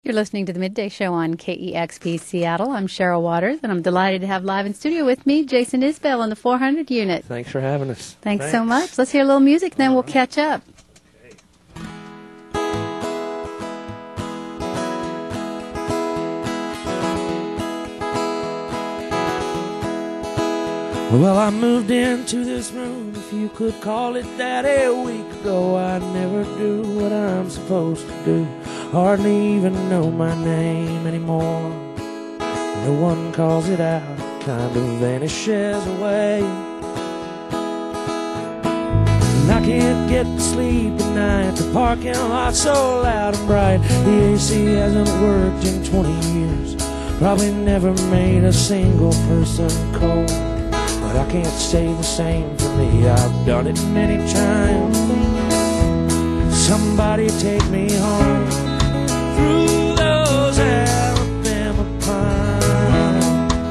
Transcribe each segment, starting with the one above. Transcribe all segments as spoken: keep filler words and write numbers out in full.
You're listening to the Midday Show on K E X P Seattle. I'm Cheryl Waters, and I'm delighted to have live in studio with me Jason Isbell on the four hundred unit. Thanks for having us. Thanks, Thanks. so much. Let's hear a little music, then we'll catch up. Okay. Well, I moved into this room, if you could call it that, a week ago. I never do what I'm supposed to do. Hardly even know my name anymore. No one calls it out, kind of vanishes away. And I can't get to sleep at night, the parking lot's so loud and bright. The A C hasn't worked in twenty years, probably never made a single person cold. But I can't stay the same for me, I've done it many times. Somebody take me home through those Alabama pines.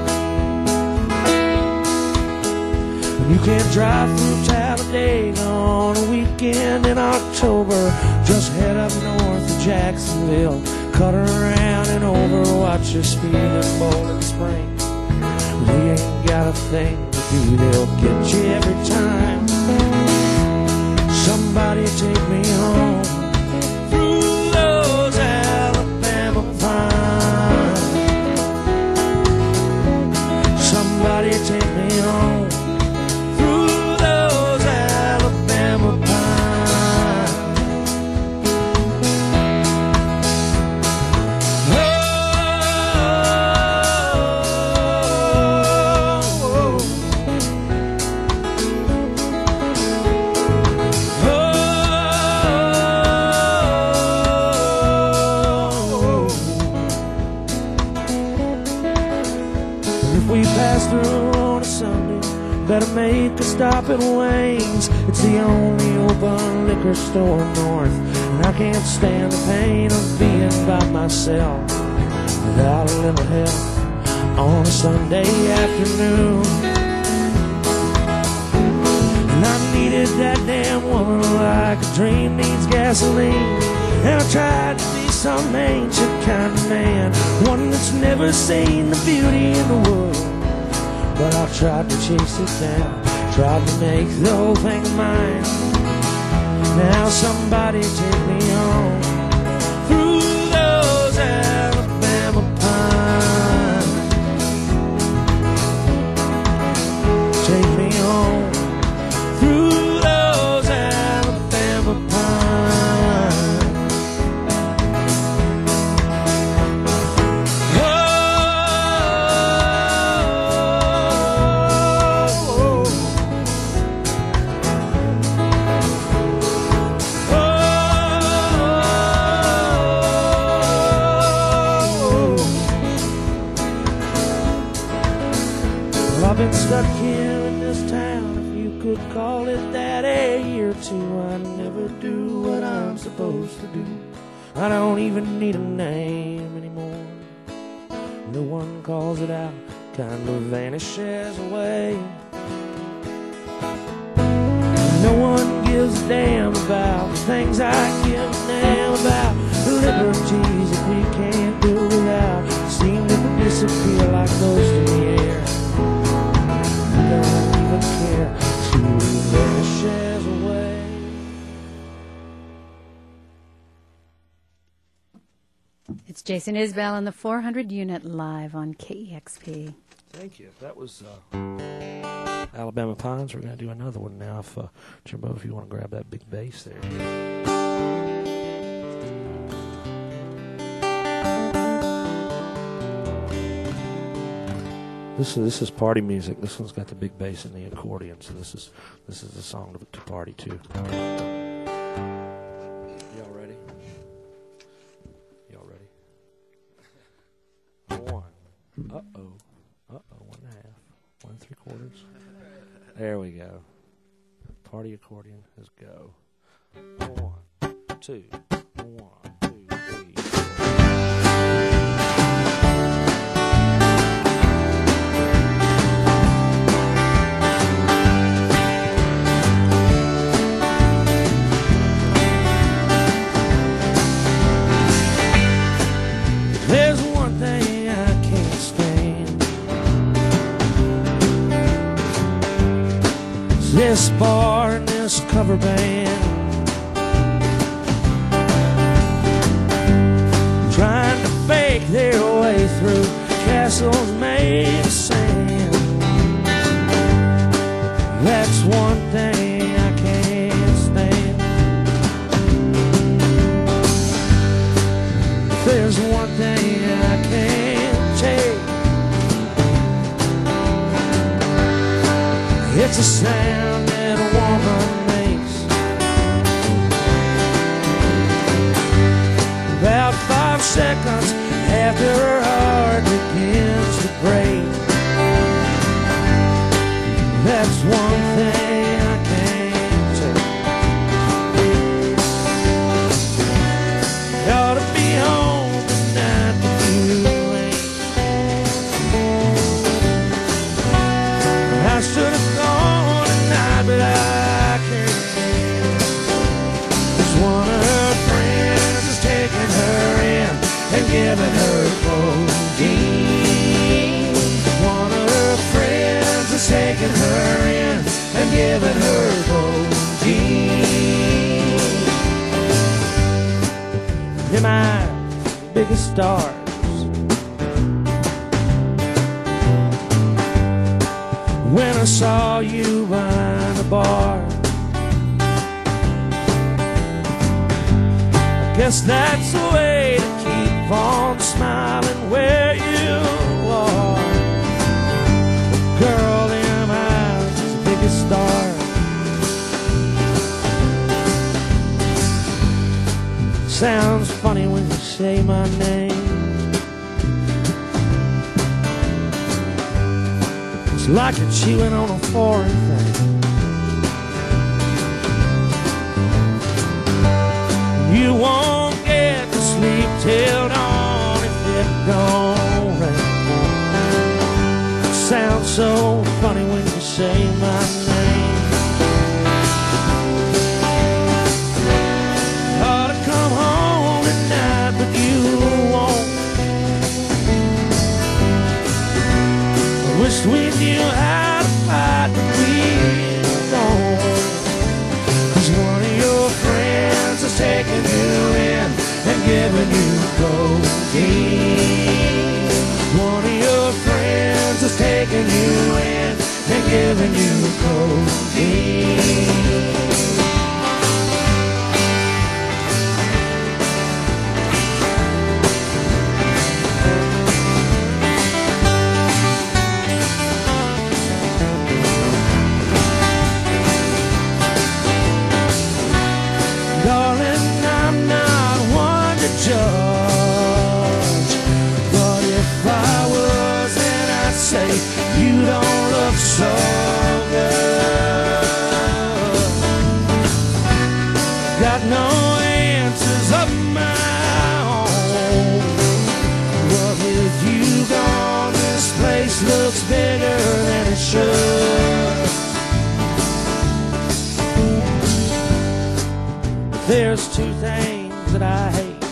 And you can't drive through Talladega on a weekend in October. Just head up north to Jacksonville, cut around and over, watch your speed in Bowling Springs. We ain't got a thing to do, they'll get you every time. Somebody take me home through those Alabama pines. Somebody take me home through those Alabama pines. Oh, we pass through on a Sunday, better make a stop at Wayne's. It's the only open liquor store north, and I can't stand the pain of being by myself without a little help on a Sunday afternoon. And I needed that damn woman like a dream needs gasoline. And I tried to be some ancient kind of man, one that's never seen the beauty in the world. But I tried to chase it down, tried to make the whole thing mine. Now somebody take me home through those Alabama pines. Take me home through those Alabama pines. I've been stuck here in this town, if you could call it that, a year or two. I never do what I'm supposed to do. I don't even need a name anymore. No one calls it out, kind of vanishes away. No one gives a damn about the things I give a damn about. The liberties that we can't do without seem to disappear like ghosts in the air. Don't even care, she vanishes away. It's Jason Isbell on the four hundred unit live on K E X P. Thank you. That was uh, Alabama Pines. We're going to do another one now. If uh, Jimbo, if you want to grab that big bass there. This is this is party music. This one's got the big bass and the accordion, so this is this is a song to, to party to. Y'all ready? Y'all ready? One. Uh oh. Uh oh. One and a half. One and three quarters. There we go. Party accordion. Let's go. One, two, one, two, three, four. this bar and this cover band, trying to fake their way through castles made of sand. That's one thing I can't stand. There's one thing I can't take. It's a sound that a woman makes about five seconds after her heart begins to break. That's one thing I can't take. You ought to be home tonight, but you ain't. I should have gone tonight, but I can't. 'Cause one of her friends is taking her in and giving her codeine. One of her friends is taking her in and giving her codeine. They're my biggest stars. When I saw you behind the bar, I guess that's the way to keep on smiling where you are. Girl, in my eyes is the biggest star. Sounds funny when you say my name. It's like you're chewing on a foreign thing. You won't get to sleep till dawn if it don't rain. It sounds so funny when you say my name. Ought to come home tonight, but you won't. I wish we knew how to fight, but we don't. 'Cause one of your friends is taking you in and giving you codeine. One of your friends is taking you in and giving you codeine. Darling, I'm not one to judge, but if I was, then I'd say you don't look so good. Got no answers of my own, but with you gone, this place looks bigger than it should. There's two things that I hate.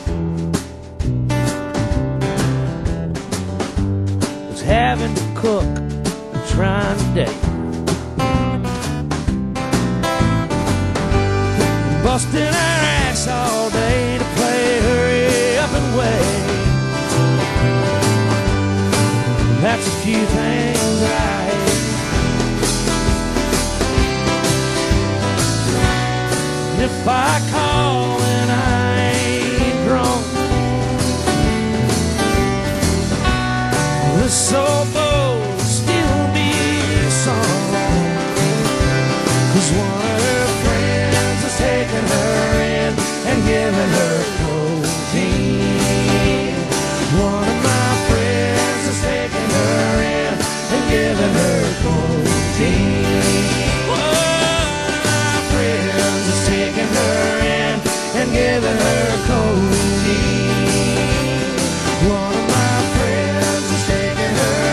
It's having to cook and trying to date. Busting our ass all day to play hurry up and wait. That's a few things that I hate. If I call and I ain't drunk, this old boat still be sung. 'Cause one of her friends is taking her in and giving her codeine. One of my friends is taking her in and giving her codeine. Taking her in and giving her codeine. One of my friends is taking her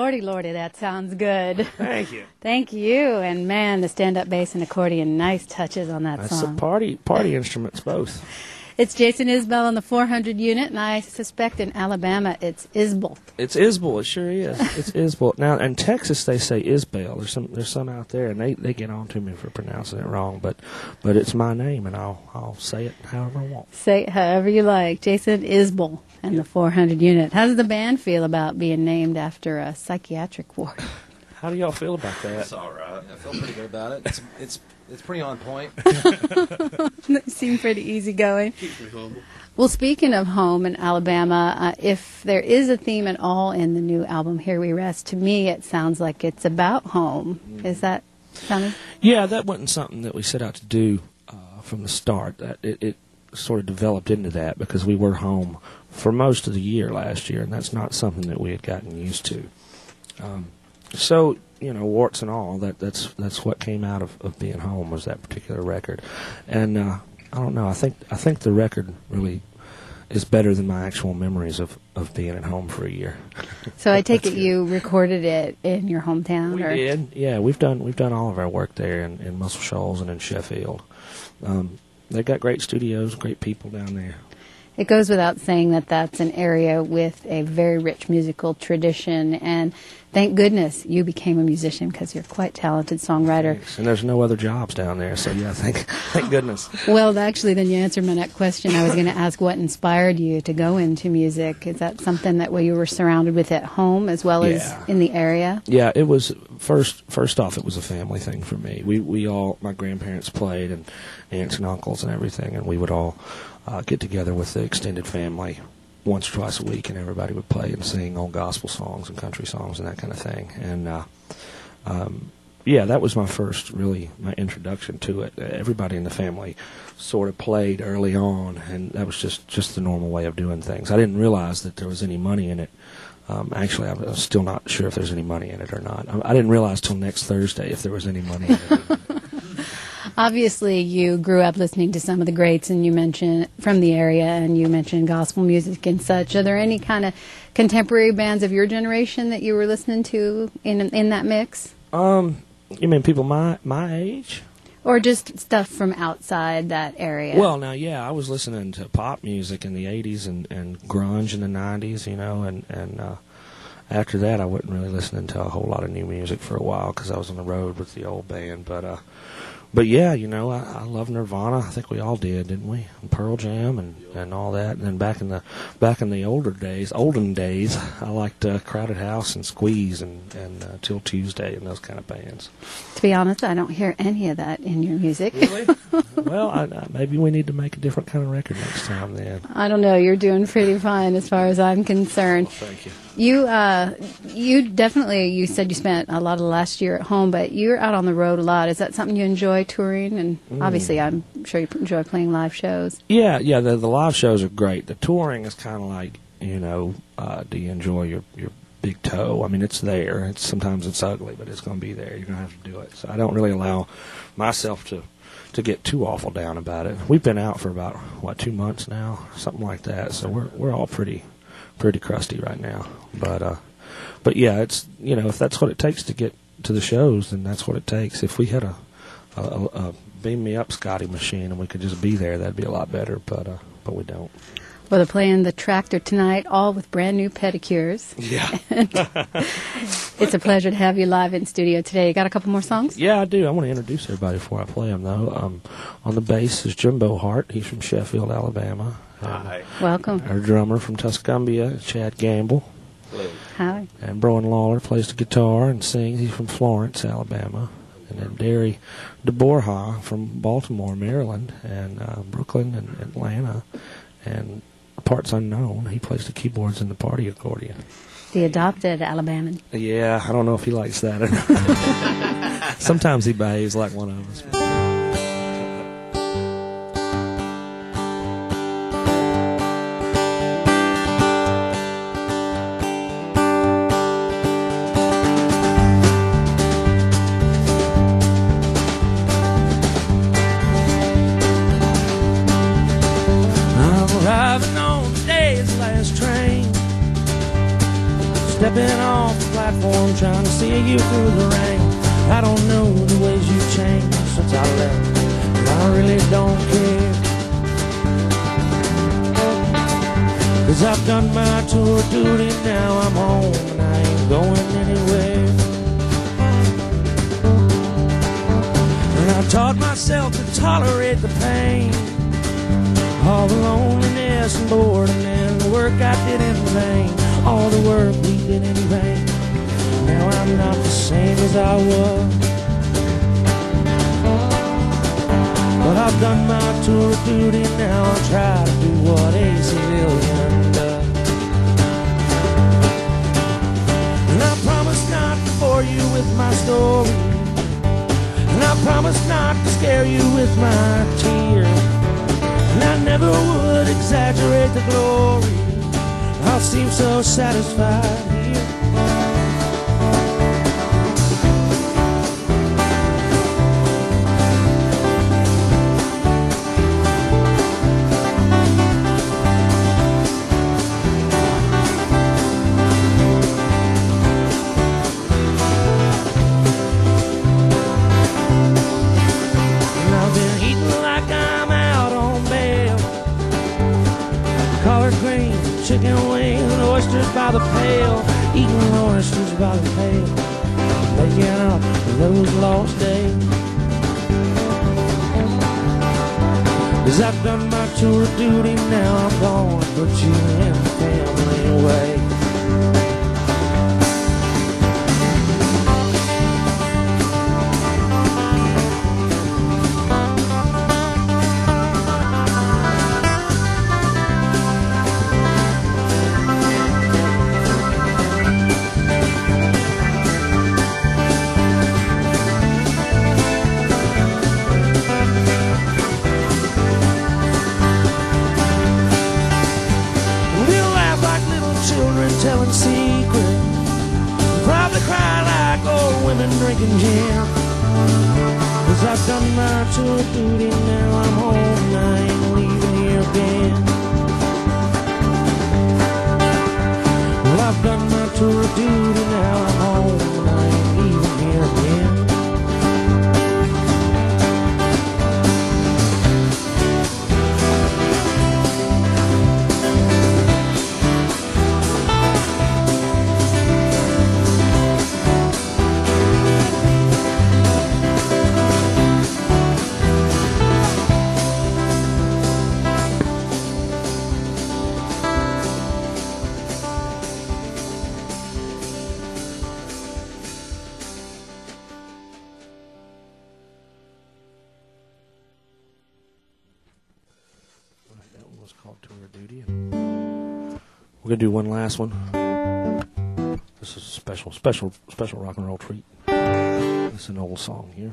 Lordy, Lordy, that sounds good. Thank you. Thank you. And man, the stand-up bass and accordion, nice touches on that That's song. the party party instruments both. It's Jason Isbell on the four hundred unit, and I suspect in Alabama it's Isbell. It's Isbell. It sure is. It's Isbell. Now, in Texas, they say Isbell. There's some there's some out there, and they, they get on to me for pronouncing it wrong. But but it's my name, and I'll I'll say it however I want. Say it however you like. Jason Isbell and the four hundred unit. How does the band feel about being named after a psychiatric ward? How do y'all feel about that? It's all right. I feel pretty good about it. It's it's it's pretty on point. They seem pretty easygoing. Keeps me humble. Well, speaking of home in Alabama, uh, if there is a theme at all in the new album, Here We Rest, to me it sounds like it's about home. Mm. Is that sounding? Yeah, that wasn't something that we set out to do uh, from the start. That it, it sort of developed into that because we were home for most of the year last year, and that's not something that we had gotten used to. Um, so, you know, warts and all, that that's that's what came out of, of being home was that particular record. And uh, I don't know, I think I think the record really is better than my actual memories of, of being at home for a year. So I take it you recorded it in your hometown? We or? did, yeah. We've done we've done all of our work there in, in Muscle Shoals and in Sheffield. Um, they've got great studios, great people down there. It goes without saying that that's an area with a very rich musical tradition, and thank goodness you became a musician because you're a quite talented songwriter. Thanks. And there's no other jobs down there, so yeah, thank thank goodness. Well, actually, then you answered my next question. I was going to ask what inspired you to go into music. Is that something that you were surrounded with at home as well Yeah. as in the area? Yeah, it was first. First off, it was a family thing for me. We we all, my grandparents played, and aunts and uncles and everything, and we would all uh, get together with the extended family once or twice a week, and everybody would play and sing old gospel songs and country songs and that kind of thing. And uh, um, yeah, that was my first, really, my introduction to it. Everybody in the family sort of played early on, and that was just, just the normal way of doing things. I didn't realize that there was any money in it. Um, actually, I'm still not sure if there's any money in it or not. I, I didn't realize till next Thursday if there was any money in it. Obviously, you grew up listening to some of the greats, and you mentioned from the area, and you mentioned gospel music and such. Are there any kind of contemporary bands of your generation that you were listening to in in that mix? Um, you mean people my my age? Or just stuff from outside that area? Well, now, yeah, I was listening to pop music in the eighties and, and grunge in the nineties, you know, and, and uh, after that I wasn't really listening to a whole lot of new music for a while because I was on the road with the old band. But, uh, but yeah, you know, I, I love Nirvana. I think we all did, didn't we? And Pearl Jam and, and all that. And then back in the back in the older days, olden days, I liked uh, Crowded House and Squeeze and, and uh, Till Tuesday and those kind of bands. To be honest, I don't hear any of that in your music. Really? Well, I, I, maybe we need to make a different kind of record next time then. I don't know. You're doing pretty fine as far as I'm concerned. Well, thank you. You, uh, you definitely, you said you spent a lot of the last year at home, but you're out on the road a lot. Is that something you enjoy, touring? And Mm. obviously, I'm sure you enjoy playing live shows. Yeah, yeah, the, the live shows are great. The touring is kind of like, you know, uh, do you enjoy your, your big toe? I mean, it's there. It's sometimes it's ugly, but it's going to be there. You're going to have to do it. So I don't really allow myself to, to get too awful down about it. We've been out for about, what, two months now? Something like that. So we're we're all pretty pretty crusty right now. But, uh, but yeah, it's, you know, if that's what it takes to get to the shows, then that's what it takes. If we had a, a, a, a beam me up Scotty machine and we could just be there, that'd be a lot better, but uh, but we don't. Well, they're playing the Tractor tonight, all with brand new pedicures. Yeah. It's a pleasure to have you live in studio today. You got a couple more songs? Yeah, I do. I want to introduce everybody before I play them, though. Um, on the bass is Jimbo Hart. He's from Sheffield, Alabama. Hi. Welcome. Our drummer from Tuscumbia, Chad Gamble. Hello. Hi. And Broen Lawler plays the guitar and sings. He's from Florence, Alabama. And then Derry DeBorja from Baltimore, Maryland, and uh, Brooklyn and Atlanta. And parts unknown. He plays the keyboards and the party accordion. The adopted Alabaman. Yeah, I don't know if he likes that or not. Sometimes he behaves like one of us. Stepping off the platform trying to see you through the rain. I don't know the ways you've changed since I left, but I really don't care. Cause I've done my tour duty, now I'm home and I ain't going anywhere. And I taught myself to tolerate the pain, all the loneliness and boredom and the work I did in vain, all the work we did in vain. Now I'm not the same as I was, but I've done my tour of duty, now I'll try to do what A C Lillian does. And I promise not to bore you with my story, and I promise not to scare you with my tears, and I never would exaggerate the glory. I'll seem so satisfied here. Chicken wings and oysters by the pail, eating oysters by the pail, making up those lost days. Cause I've done my tour of duty, now I'm gonna put you in the family way. Telling secrets, probably cry like old women drinking gin. Cause I've done my tour of duty, now I'm home and I ain't leaving here again. Well, I've done my tour of duty, now I'm home and I ain't leaving here again. We're gonna do one last one. This is a special, special, special rock and roll treat. This is an old song here.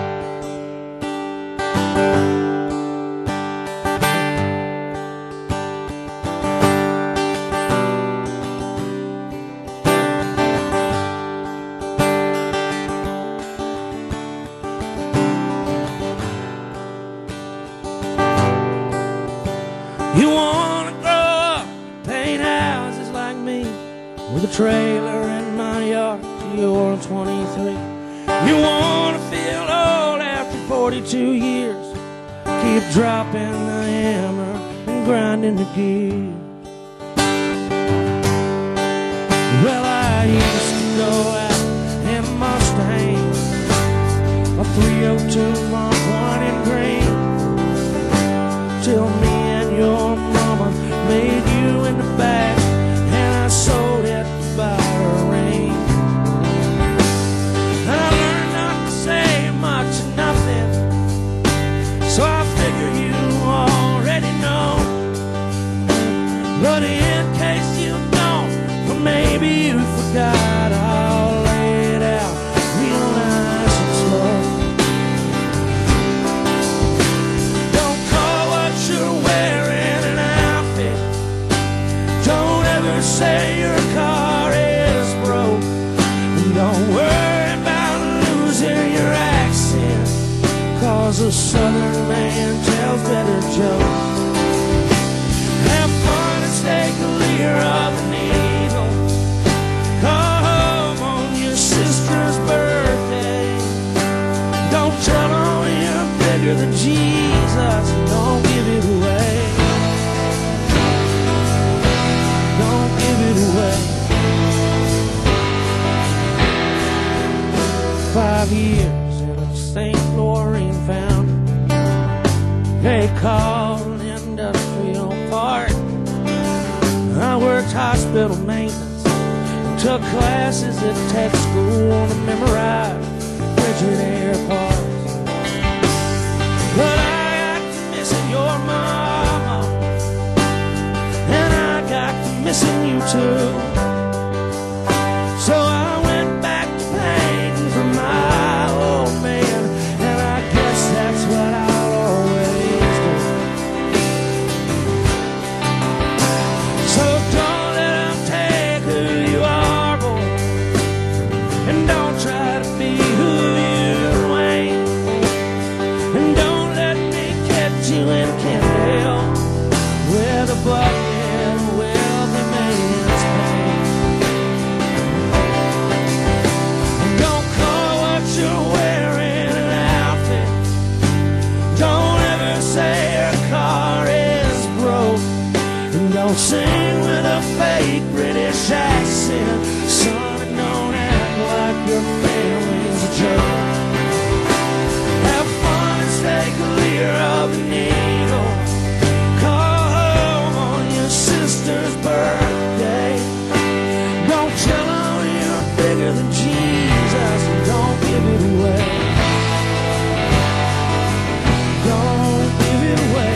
You wanna grow up, paint houses like me, with a trailer in my yard till you're twenty-three. You wanna feel old after forty-two years, keep dropping the hammer and grinding the gears. Well, I used to go out in a Mustang, a three oh two Mark one in green, till me and your mama made you in the back, and I sold it to buy her ring. And I learned not to say much or nothing, so I figure you already know. But in case you don't, or maybe you forgot, I'll lay it out real nice and slow. Don't call what you're wearing an outfit, don't ever say your car is broke, and don't worry about losing your accent, cause a southern man tells better jokes. Have fun and stay clear of the needle, come home five years in a Saint Laurent foundry. They call an industrial park. I worked hospital maintenance, took classes at tech school to memorize frigid air parts. But I got to missing your mama, and I got to missing you too. So I went back to painting for my old man, and I guess that's what I'll always do. So don't let them take who you are, boy, and don't try to be who you ain't, and don't let me catch you in Kendall with a bucket of wealthy man's pain. Don't call what you're wearing an outfit. Don't ever say your car is broke. And don't sing with a fake British accent. Son, don't act like your family's a joke. Have fun and stay clear of the needle. Call home on your sister's birthday. Don't tell her you're bigger than Jesus, and don't give it away. Don't give it away.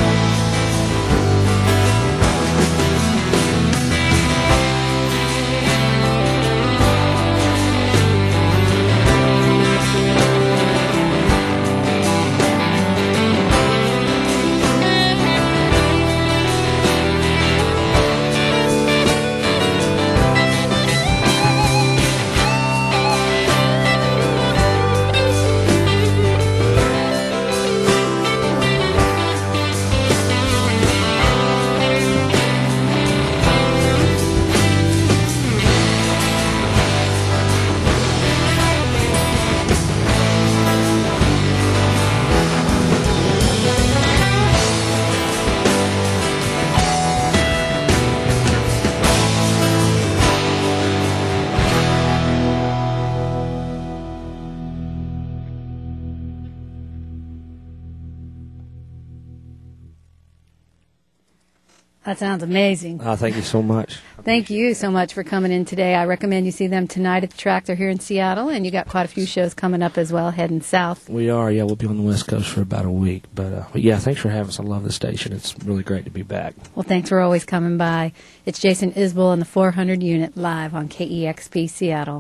That sounds amazing. Oh, thank you so much. Thank you so much for coming in today. I recommend you see them tonight at the Tractor here in Seattle, and you got quite a few shows coming up as well, heading south. We are, yeah. We'll be on the West Coast for about a week. But, uh, but yeah, thanks for having us. I love the station. It's really great to be back. Well, thanks for always coming by. It's Jason Isbell and the four hundred unit live on K E X P Seattle.